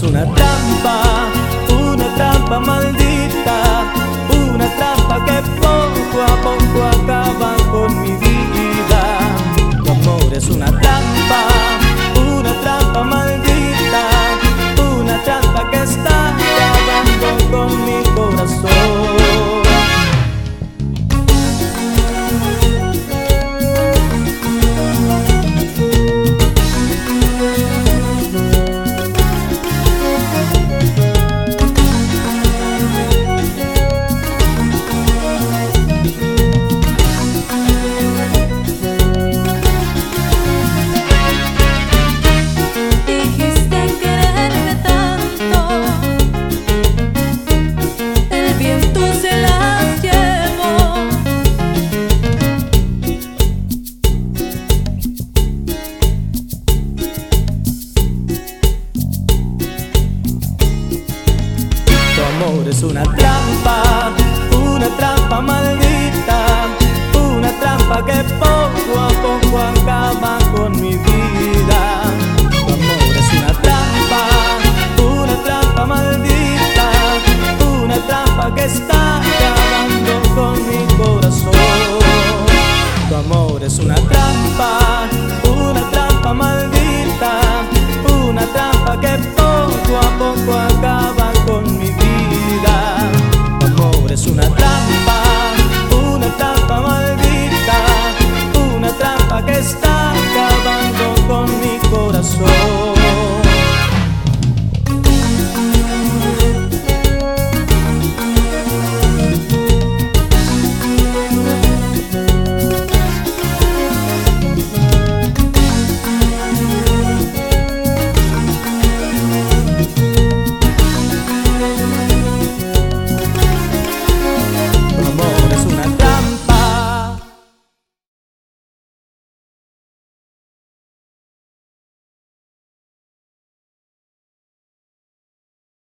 una trampa maldita, una trampa que poco a poco acaba con mi vida. Tu amor es una trampa maldita, una trampa que está acabando con mi corazón. Tu amor es una trampa maldita, una trampa que poco a poco acaba con mi vida. Tu amor es una trampa maldita, una trampa que está acabando con mi corazón. Tu amor es una trampa